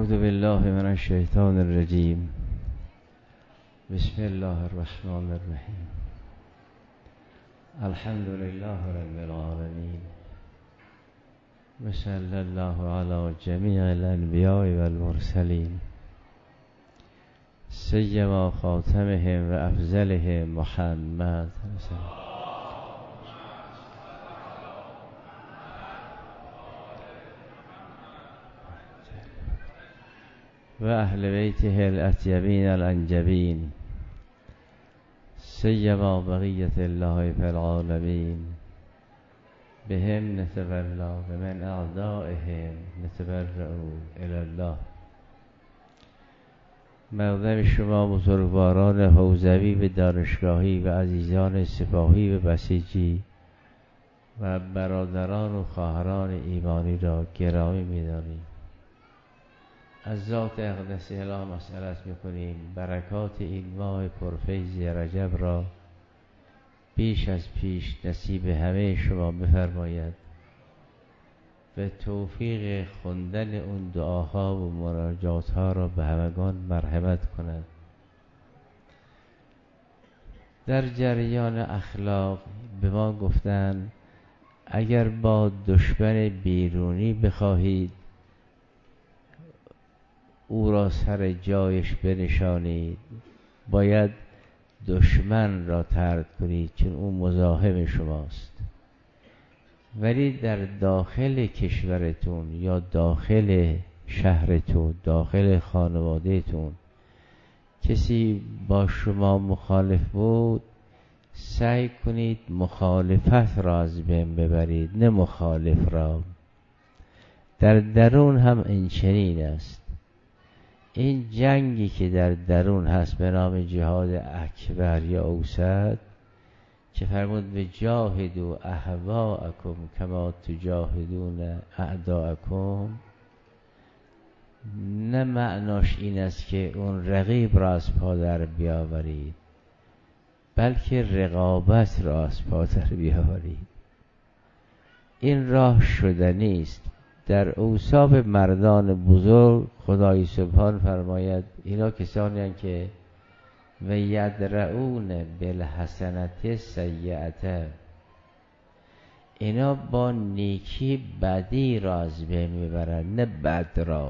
اعوذ بالله من الشیطان الرجیم. بسم الله الرحمن الرحیم. الحمد لله رب العالمین و صلی الله علی جمیع الانبیاء و المرسلین سیما خاتمهم و افضلهم محمد و اهل بیته الاطیبین الانجبین سیما بقیت الله فی العالمین بهم نتولا و من اعدائهم نتبرئوا الی الله. مقدم شما بزرگواران حوزوی و دانشگاهی و عزیزان سپاهی و بسیجی و برادران و خواهران ایمانی را گرامی می‌داریم. از ذات اقدس الهی مسئلت میکنیم برکات این ماه پرفیض رجب را بیش از پیش نصیب همه شما بفرماید و توفیق خواندن اون دعاها و مناجاتها را به همگان مرحمت کند. در جریان اخلاق به ما گفتن اگر با دشمن بیرونی بخواهید او را سر جایش بنشانید باید دشمن را طرد کنید چون او مزاحم شماست. ولی در داخل کشورتون یا داخل شهرتون داخل خانوادهتون کسی با شما مخالف بود سعی کنید مخالفت را از بین ببرید نه مخالف را. در درون هم این چنین است. این جنگی که در درون هست به نام جهاد اکبر یا اوسط که فرمود به جاهدوا اهواءکم کما تجاهدون اعداءکم، نه معناش این است که اون رقیب را از پا در بیاورید بلکه رقابت را از پا در بیاورید. این راه شدنی است. در اوصاف مردان بزرگ خدای سبحان فرماید اینا کسانی هستند که و یدرؤون بالحسنة سیئة، اینا با نیکی بدی را از بین میبرند نه بد را.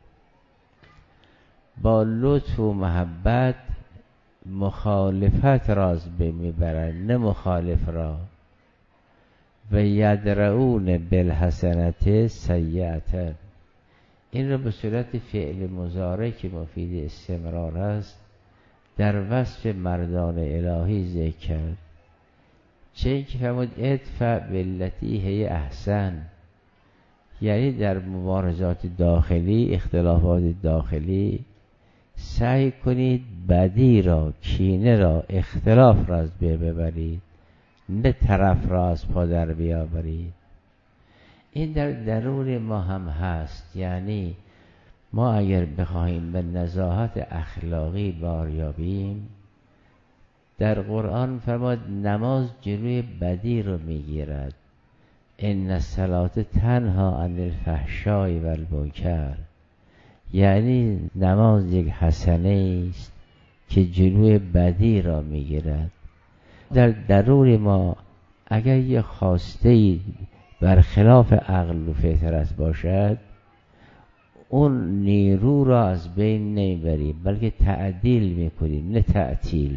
با لطف و محبت مخالفت را از بین میبرند نه مخالف را. و یدرؤون بالحسنة سیئة، این را به صورت فعل مضارع که مفید استمرار است در وصف مردان الهی ذکر کرد. چه اینکه فرمود ادفع بالتی هی احسن، یعنی در مبارزات داخلی اختلافات داخلی سعی کنید بدی را کینه را اختلاف را از بین ببرید نه طرف را از پا در بیاورید. این در درون ما هم هست. یعنی ما اگر بخواهیم به نزاهت اخلاقی باریابیم در قرآن فرمود نماز جلوی بدی رو میگیرد. ان الصلاة تنهی عن الفحشاء و المنکر، یعنی نماز یک حسنه است که جلوی بدی را میگیرد. در درون ما اگر یه خواسته برخلاف عقل و فطرت باشد اون نیرو را از بین نمیبریم بلکه تعدیل میکنیم نه تعطیل.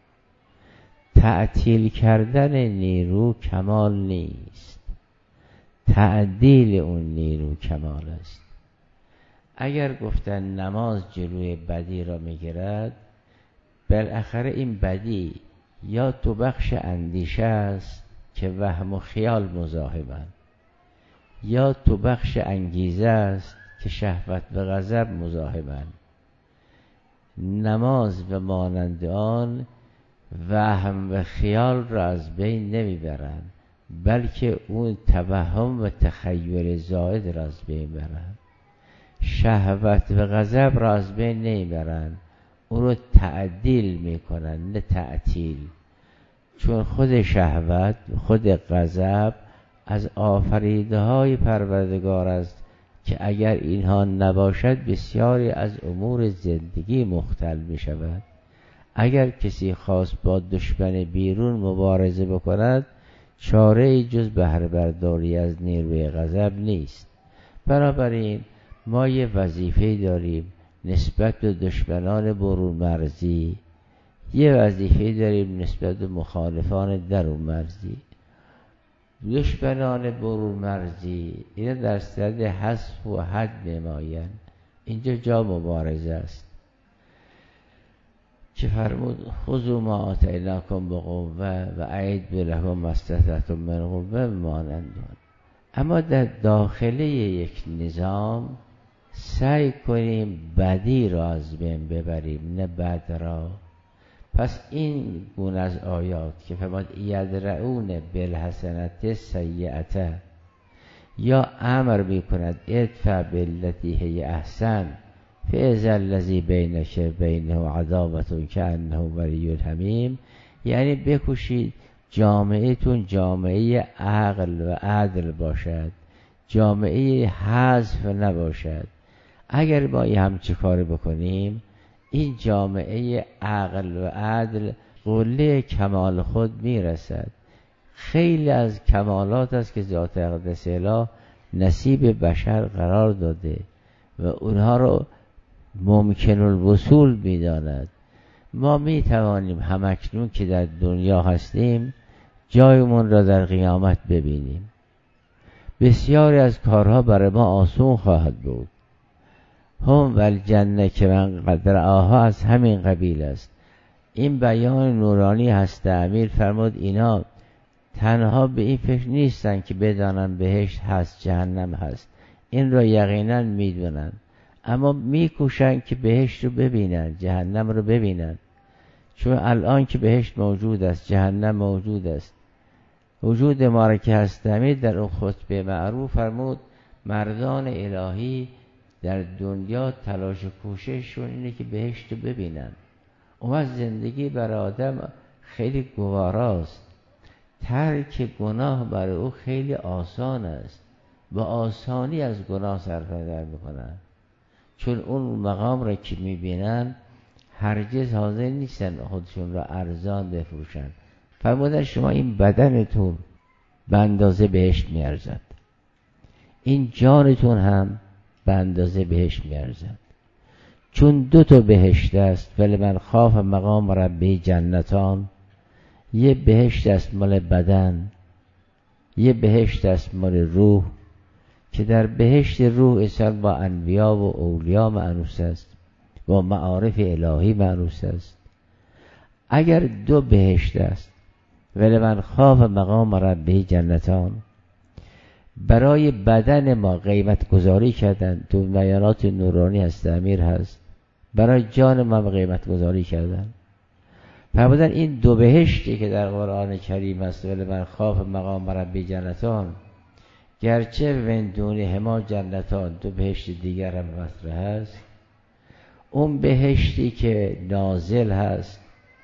تعطیل کردن نیرو کمال نیست، تعدیل اون نیرو کمال است. اگر گفتن نماز جلوی بدی را میگیرد بالاخره این بدی یا تو بخش اندیشه است که وهم و خیال مزاحمند، یا تو بخش انگیزه است که شهوت و غضب مزاحمند. نماز و مانند آن وهم و خیال را از بین نمیبرند بلکه اون توهم و تخیل زائد را از بین برند. شهوت و غضب را از بین نمیبرند، اون رو تعدیل میکنن نه تعطیل. چون خود شهوت خود غضب از آفریده های پروردگار است که اگر اینها نباشد بسیاری از امور زندگی مختل می شود. اگر کسی خواست با دشمن بیرون مبارزه بکند چاره جز بهره برداری از نیروی غضب نیست. بنابراین ما یه وظیفه داریم نسبت به دشمنان برون مرزی، یه وظیفه داریم نسبت به مخالفان درون مرزی. دشمنان برون مرزی اینا در صدد حذف و حد می‌آیند، اینجا جا مبارزه است که فرمود خذوا ما آتیناکم بقوة و اعدوا لهم ما استطعتم من قوة مانند. اما در داخله یک نظام سعی کنیم بدی را از بین ببریم نه بد را. پس این گونه از آیات که فرمود یدرؤون بالحسنة السیئة یا امر میکند ادفع بالتی هی احسن فاذا الذی بینک بینه عداوة کأنه ولی حمیم، یعنی بکوشید جامعهتون جامعه عقل و عدل باشد، جامعه حذف نباشد. اگر ما همچه کار بکنیم این جامعه عقل و عدل قله کمال خود میرسد. خیلی از کمالات است که ذات اقدس اله نصیب بشر قرار داده و اونها رو ممکن الوصول میداند. ما میتوانیم همکنون که در دنیا هستیم جایمون را در قیامت ببینیم. بسیاری از کارها برای ما آسون خواهد بود. هم والجنه که من قدر آها از همین قبیل است. این بیان نورانی هست امیر فرمود اینا تنها به این فکر نیستن که بدانن بهشت هست جهنم هست، این را یقینا میدونن، اما میکوشن که بهشت رو ببینن جهنم رو ببینن. چون الان که بهشت موجود است جهنم موجود است. وجود ما را که هست امیر در اون خطبه معروف فرمود مردان الهی در دنیا تلاش و کوشششون اینه که بهشت رو ببینن. اون زندگی برای آدم خیلی گواراست، ترک گناه برای او خیلی آسان است، با آسانی از گناه سرپنجر میکنن، چون اون مقام را که میبینن هرگز حاضر نیستن خودشون را ارزان بفروشن. فرمودن شما این بدنتون به اندازه بهشت میارزد، این جانتون هم به اندازه بهشت میارزد، چون 2 بهشت است. ولی من خاف مقام ربی جنتان، یه بهشت است مال بدن، یه بهشت است مال روح، که در بهشت روح انسان با انبیا و اولیا مأنوس است، با معارف الهی مأنوس است. اگر 2 بهشت است ولی من خاف مقام ربی جنتان، برای بدن ما قیمت گذاری کردن. تو بیانات نورانی هست امیر هست برای جان ما قیمت گذاری کردن. فرمودن این 2 بهشتی که در قرآن کریم است ولی من خاف مقام ربی جنتان، گرچه من دونهما جنتان 2 بهشت دیگر هم مطرح هست. اون بهشتی که نازل هست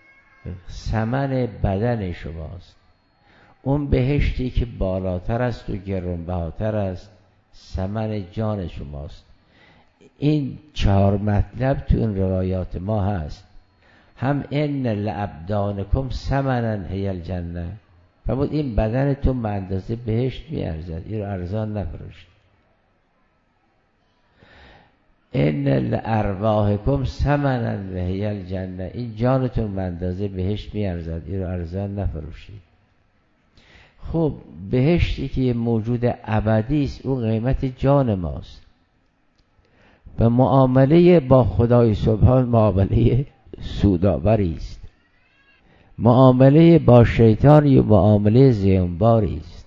ثمن بدن شماست، اون بهشتی که بالاتر است و گرانبهاتر است ثمن جان شماست. این 4 مطلب تو این روایات ما هست. هم ان لابدانکم ثمنا هی الجنه، فرمود این بدنتون به اندازه بهشت میارزد، این رو ارزان نفروشید. ان لارواحکم ثمنا هی الجنه، این جانتون به اندازه بهشت میارزد، این رو ارزان نفروشید. خب بهشتی که موجود ابدی است اون قیمت جان ماست و معامله با خدای سبحان معامله سودآوری است. معامله با شیطان یا معامله زیانباری است.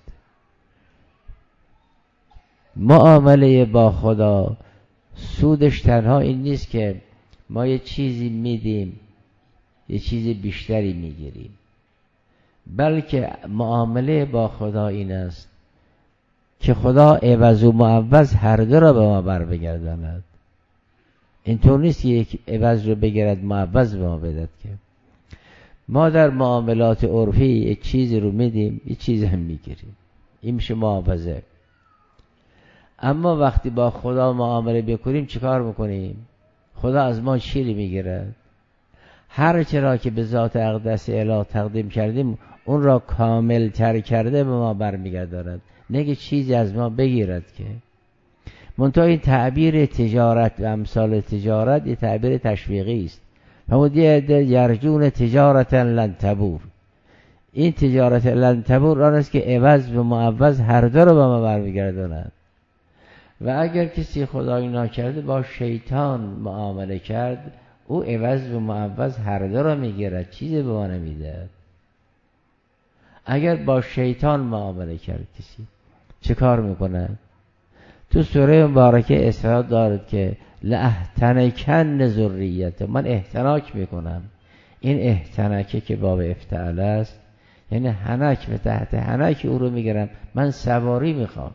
معامله با خدا سودش تنها این نیست که ما یه چیزی میدیم یه چیز بیشتری میگیریم، بلکه معامله با خدا این است که خدا عوض و معوض هر دو را به ما بر بگرداند. اینطور نیست که یک عوض رو بگیرد معوض به ما بدهد، که ما در معاملات عرفی یک چیزی رو میدیم یک چیز هم میگیریم، این میشه معاوضه. اما وقتی با خدا معامله بکنیم چیکار میکنیم؟ خدا از ما چیزی میگیره؟ هر چرا که به ذات اقدس اله تقدیم کردیم اون را کامل تر کرده به ما برمیگرداند، نگه چیزی از ما بگیرد که. منتها این تعبیر تجارت و امثال تجارت یه تعبیر تشویقی است. همون یرجون تجارتا لن تبور، این تجارت لن تبور آن است که عوض و معوض هر دو رو به ما برمیگرداند. و اگر کسی خدایی ناکرده با شیطان معامله کرد، او عوض و معوض هر دو رو میگیرد، چیزی به ما نمیده. اگر با شیطان معامله کرد کسی چه کار میکنه؟ تو سوره مبارکه اسراء دارد که لأحتنکن ذریت، من احتناک میکنم. این احتنکه که باب افتعال است، یعنی حنک و تحت حنک او رو میگیرم، من سواری میخوام.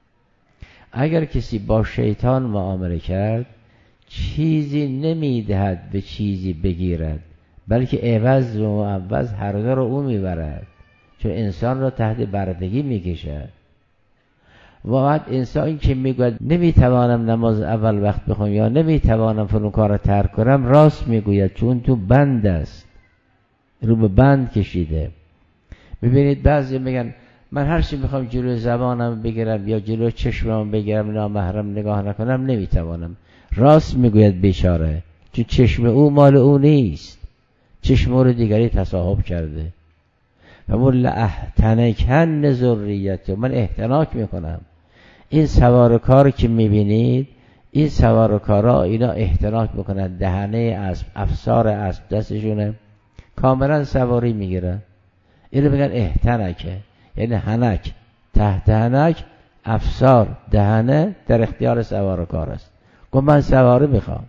اگر کسی با شیطان معامله کرد چیزی نمیدهد به چیزی بگیرد، بلکه عوض و معوض هر دو رو او میبرد، چون انسان را تحت بردگی میکشد. و بعد انسان که میگوید نمیتوانم نماز اول وقت بخونم یا نمیتوانم فلان کار را ترک کنم، راست میگوید، چون تو بند است، رو به بند کشیده. ببینید بعضی میگن من هر چی میخوام جلو زبانم بگیرم یا جلو چشمم بگیرم نامحرم نگاه نکنم نمیتوانم. راست میگوید بیچاره، چون چشم او مال او نیست، چشم او رو دیگری تصاحب کرده. و مول احتنکن ذریت، من احتناک میکنم. این سوارکار که میبینید، این سوارکارا اینا احتناک میکنن، دهنه اسب، افسار اسب دستشونه، کاملا سواری میگیرن. اینو میگن احتنکه، یعنی حنک، تحت حنک، افسار، دهنه در اختیار سوارکار است. گفت من سواری میخوام.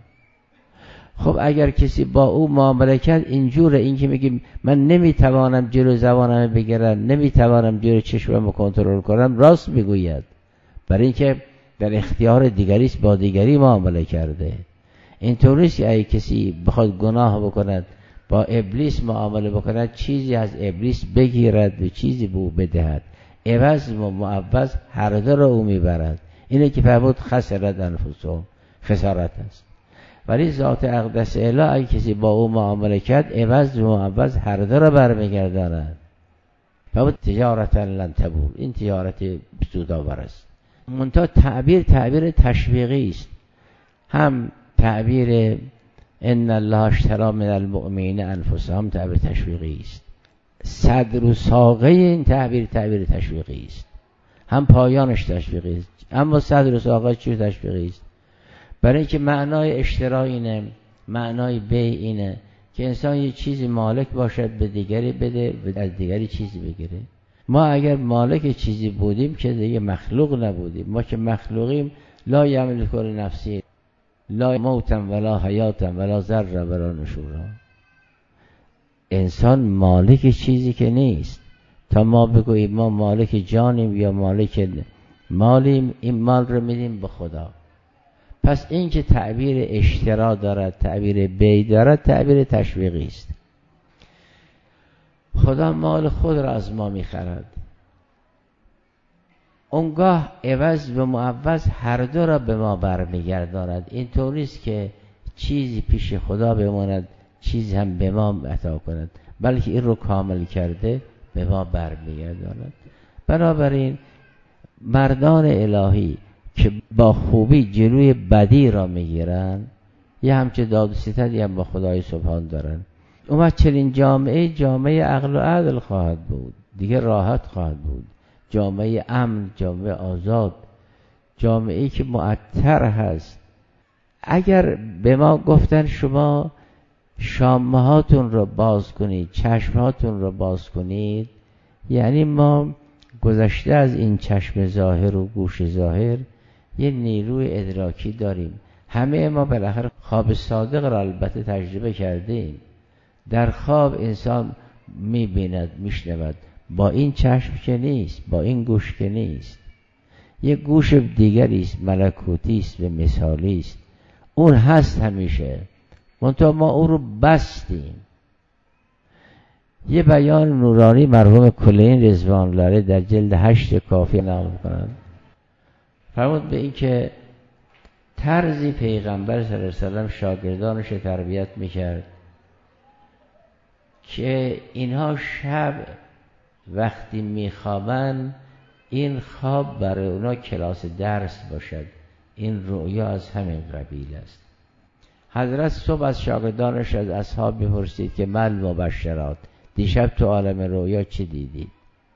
خب اگر کسی با او معامله کرد اینجوره، این که میگیم من نمیتوانم جلو زبانم بگیرم، نمیتوانم جلو چشمم کنترل کنم، راست میگوید، برای اینکه در اختیار دیگری است، با دیگری معامله کرده. اینطور نیست که اگه کسی بخواد گناه بکند با ابلیس معامله بکند چیزی از ابلیس بگیرد و چیزی به او بدهد، عوض و معوض هر دو را او میبرد. اینه که فرمود خسرت انفسهم، خسارت است. ولی ذات اقدس اله اگه کسی با او معامله کرد عوض و معوض هر دو را برمیگرداند. فرمود تجارتا لن تبور، این تجارت سودآور است. منتها تعبیر تشویقی است. هم تعبیر ان الله اشتری من المؤمنین انفسهم تعبیر تشویقی است. صدر و ساقه این تعبیر تشویقی است. هم پایانش تشویقی است. اما صدر و ساقه چی تشویقی است؟ برای اینکه معنای اشترا اینه، معنای بیع اینه که انسان یه چیزی مالک باشد به دیگری بده و از دیگری چیزی بگیره. ما اگر مالک چیزی بودیم که دیگه مخلوق نبودیم. ما که مخلوقیم لا یملک لنفسی لا موتا ولا حیاتا ولا ذره ولا نشورا. انسان مالک چیزی که نیست. تا ما بگوییم ما مالک جانیم یا مالک مالیم، این مال رو میدیم به خدا. پس این که تعبیر اشترا دارد، تعبیر بیع دارد، تعبیر تشویقی است. خدا مال خود را از ما میخرد. اونگاه عوض و معوض هر دو را به ما برمیگرداند. این طور نیست که چیزی پیش خدا بماند چیزی هم به ما عطا کند، بلکه این رو کامل کرده به ما برمیگرداند. بنابراین مردان الهی که با خوبی جلوی بدی را میگیرن، یه همچه داد و ستدی هم با خدای سبحان دارن. اومد چنین جامعه عقل و عدل خواهد بود، دیگه راحت خواهد بود، جامعه امن، جامعه آزاد، جامعه‌ای که معطر هست. اگر به ما گفتن شما شامهاتون رو باز کنید، چشمهاتون رو باز کنید، یعنی ما گذشته از این چشم ظاهر و گوش ظاهر یه نیروی ادراکی داریم. همه ما بالاخره خواب صادق را البته تجربه کردیم. در خواب انسان میبیند، میشنود، با این چشم که نیست، با این گوش که نیست. یه گوش دیگری است، ملکوتی است و مثالی است. اون هست همیشه، منتها ما او رو بستیم. یه بیان نورانی مرحوم کلین رضوان الله در جلد 8 کافی نقل می‌کنند. فرمود به این که طرزی پیغمبر صلی الله علیه وسلم شاگردانش تربیت میکرد که اینها شب وقتی میخوابن این خواب برای اونا کلاس درس باشد. این رؤیا از همین قبیل است. حضرت صبح از شاگردانش از اصحاب میپرسید که مل مبشرات، دیشب تو عالم رؤیا چی دیدید؟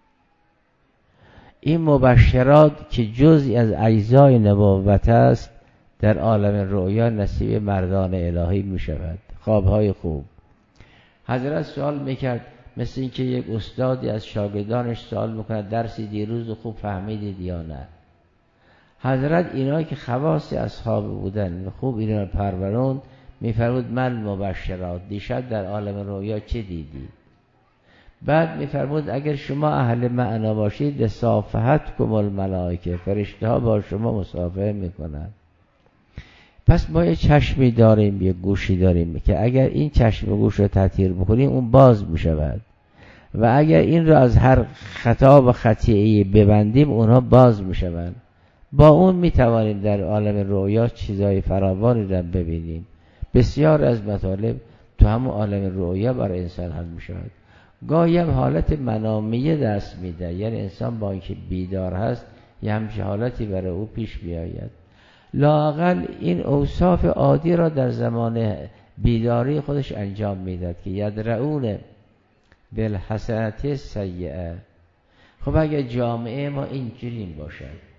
این مبشرات که جزئی از اجزای نبوت است در عالم رؤیا نصیب مردان الهی می شود. خوابهای خوب. حضرت سوال میکرد، مثل اینکه یک استادی از شاگردانش سوال میکنه درسی دیروز خوب فهمیدید یا نه؟ حضرت اینا که خواص اصحاب بودن خوب اینا پرورون میفرمود من مبشرات، دیشب در عالم رؤیا چه دیدید؟ بعد میفرمود اگر شما اهل معنا باشید لصافحتکم الملائکه، فرشته ها با شما مصافحه میکنند. پس ما یه چشمی داریم، یه گوشی داریم که اگر این چشم و گوش رو تطهیر بکنیم اون باز میشود و اگر این رو از هر خطا و خطیئه‌ای ببندیم اونها باز میشوند. با اون میتوانیم در عالم رؤیا چیزای فراوانی رو ببینیم. بسیار از مطالب تو همون عالم رؤیا برای انسان حل میشود. گاهی هم حالت منامیه دست میده، یعنی انسان با اینکه بیدار هست یه همچین حالتی برای او پیش میآید. لااقل این اوصاف عادی را در زمان بیداری خودش انجام میداد که یدرؤون بالحسنة السیئة. خب اگه جامعه ما اینجوری باشد،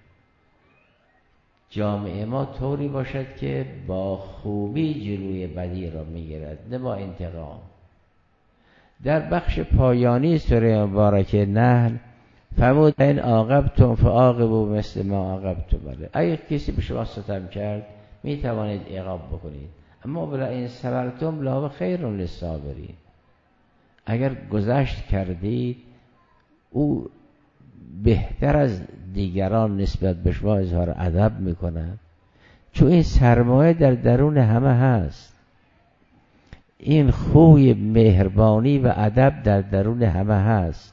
جامعه ما طوری باشد که با خوبی جلوی بدی را میگیرد نه با انتقام. در بخش پایانی سوره مبارکه نحل فرمود این عاقبتم فعاقبوا مثل ما عاقبتم علیه. اگه کسی به شما ستم کرد می توانید عقاب بکنید، اما بلا این صبرتم لهو خیر للصابرین. اگر گذشت کردید او بهتر از دیگران نسبت به شما اظهار ادب میکند، چون این سرمایه در درون همه هست. این خوی مهربانی و ادب در درون همه هست.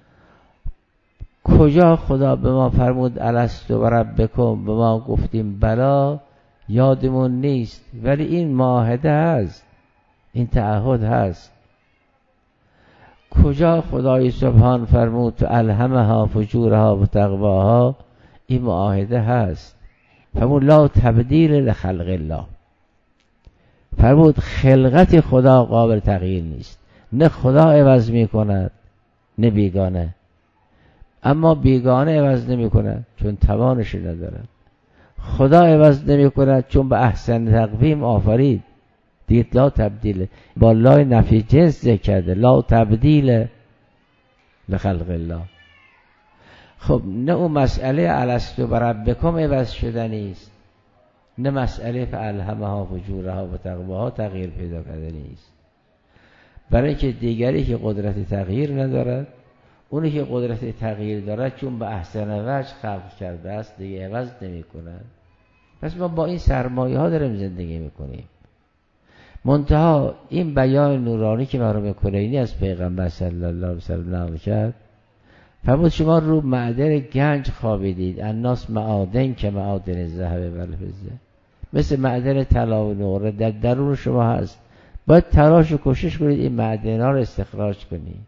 کجا خدا به ما فرمود الست و ربکم، به ما گفتیم بلا، یادمون نیست، ولی این معاهده هست، این تعهد هست. کجا خدای سبحان فرمود فالهمها فجورها و تقواها، این معاهده هست. فرمود لا تبدیل لخلق الله، فرمود خلقت خدا قابل تغییر نیست، نه خدا عوض می کند نه بیگانه. اما بیگانه عوض نمی کند چون توانش ندارد، خدا عوض نمی کند چون به احسن تقویم آفرید. دید لا تبدیل با لای نفی جنس ذکر کرده، لا تبدیل لخلق الله. خب نه اون مسئله الست و ربکم عوض شدنی است، نه مسئله فالهمها فجورها و تقواها تغییر پیدا کردنی است. برای اینکه دیگری که قدرت تغییر ندارد، اونی که قدرت تغییر دارد چون به احسن وجه خلق کرده است دیگه عوض نمی کند. پس ما با این سرمایه ها داریم زندگی میکنیم. منتها این بیان نورانی که مرحوم کلینی از پیغمبر صلی الله علیه وسلم نقل کرد، فرمود شما رو معدن گنج خوابیدید، الناس معادن که معادن الذهب والفضه، مثل معدن طلا و نقره در درون شما هست. باید تلاش و کوشش کنید این معدن ها رو استخراج کنید.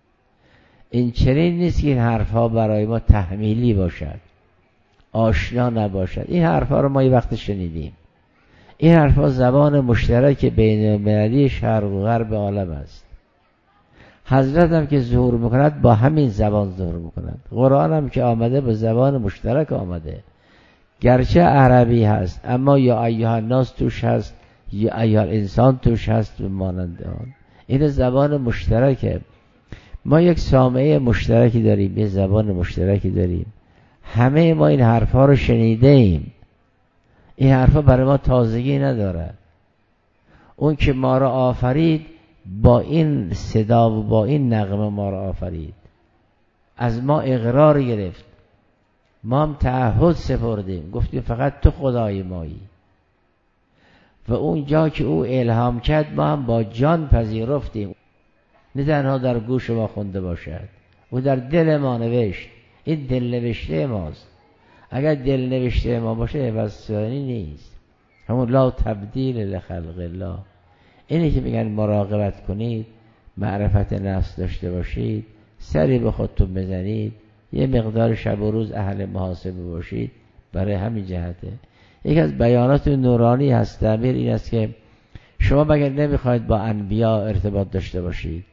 این چنین نیست که این حرف ها برای ما تحمیلی باشد، آشنا نباشد. این حرف ها رو ما یه وقت شنیدیم. این حرف ها زبان مشترک بین المللی شرق و غرب عالم است. حضرت هم که ظهور میکند با همین زبان ظهور میکند. قرآن هم که آمده به زبان مشترک آمده، گرچه عربی هست اما یا ایها الناس توش هست، یا ایها الانسان توش هست به مانند آن. این زبان مشترکه. ما یک سامعه مشترکی داریم، یک زبان مشترکی داریم. همه ما این حرفا رو شنیده ایم. این حرفا برای ما تازگی نداره. اون که ما را آفرید با این صدا و با این نغمه ما را آفرید، از ما اقرار گرفت، ما هم تعهد سپردیم، گفتیم فقط تو خدای مایی. و اون جا که او الهام کرد ما هم با جان پذیرفتیم، نه تنها در گوش ما خونده باشد، او در دل ما نوشت. این دل نوشته ماست. اگر دل نوشته ما باشه عوض شدنی نیست. همون لا تبدیل لخلق الله. اینی که میگن مراقبت کنید، معرفت نفس داشته باشید، سری به خودتون بزنید، یه مقدار شب و روز اهل محاسبه باشید، برای همین جهته. یکی از بیانات نورانی هست تعبیر این است که شما مگر نمیخواید با انبیا ارتباط داشته باشید؟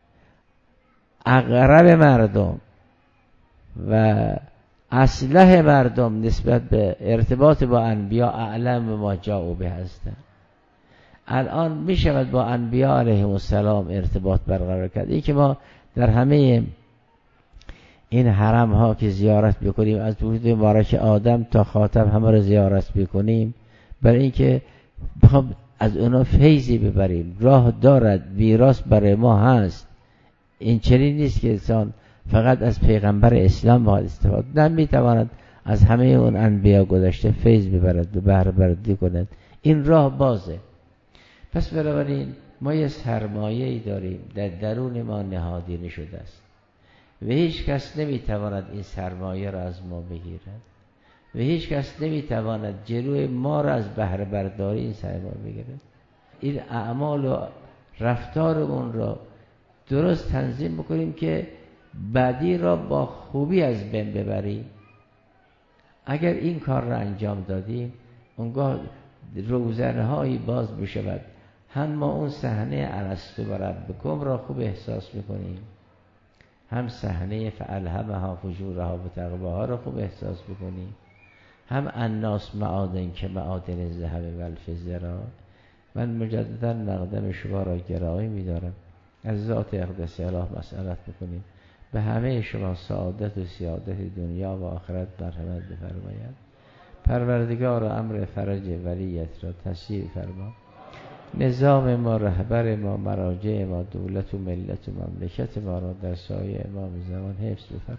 اقرب مردم و اصلح مردم نسبت به ارتباط با انبیا اعلم ما جاءوا به هستند. الان می شود با انبیا علیهم السلام ارتباط برقرار کرد. این که ما در همه این حرم ها که زیارت بکنیم، از وجود مبارک آدم تا خاتم همه رو زیارت بکنیم، برای اینکه بخوام از اونا فیضی ببریم. راه دارد، میراث برای ما هست. این چنین نیست که انسان فقط از پیغمبر اسلام باید استفاده، نه، میتواند از همه اون انبیا گذشته فیض ببرد و بهره برداری کند. این راه بازه. پس بنابراین ما یه سرمایه‌ای داریم در درون ما نهادینه شده است و هیچ کس نمیتواند این سرمایه را از ما بگیرد و هیچ کس نمیتواند جلوی ما را از بهره برداری این سرمایه بگیرد. این اعمال و رفتارمون را درست تنظیم بکنیم که بعدی را با خوبی از بین ببریم. اگر این کار را انجام دادیم، اونگاه روزنهایی باز بشود. هم ما اون صحنه الستو و ربکم را خوب احساس میکنیم، هم صحنه فالهمها فجورها و تقواها را خوب احساس میکنیم، هم الناس معادن که معادن الذهب و الفضه را. من مجددا مقدم شما را گرامی می‌دارم، از ذات اقدس اله مسئلت بکنیم به همه شما سعادت و سیادت دنیا و آخرت مرحمت بفرماید. پروردگار امر فرج ولیت را تسهیل فرما. نظام ما، رهبر ما، مراجع ما، دولت و ملت و مملکت ما را در سایه امام زمان حفظ بفرما.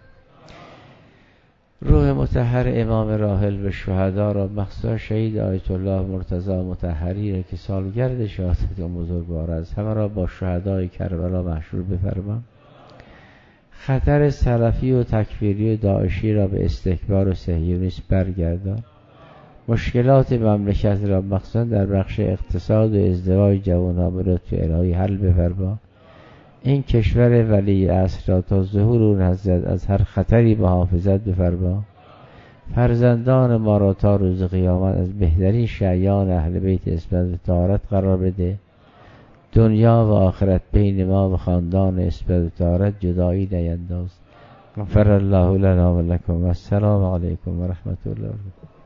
روح مطهر امام راحل و شهدا را، مخصوصا شهید آیت الله مرتضی مطهری را که سالگرد شهادت اون بزرگوار است، همه را با شهدای کربلا محشور بفرما. خطر سلفی و تکفیری و داعشی را به استکبار و صهیونیسم برگردان. مشکلات مملکت را مخصوصا در بخش اقتصاد و ازدواج جوانان به لطف الهی حل بفرما. این کشور ولی عصر را تا ظهور اون حضرت از هر خطری محافظت بفرما. فرزندان ما را تا روز قیامت از بهترین شیعان اهل بیت عصمت و طهارت قرار بده. دنیا و آخرت بین ما و خاندان عصمت و طهارت جدایی نینداز. غفر الله لنا و لکم و السلام علیکم و رحمت الله.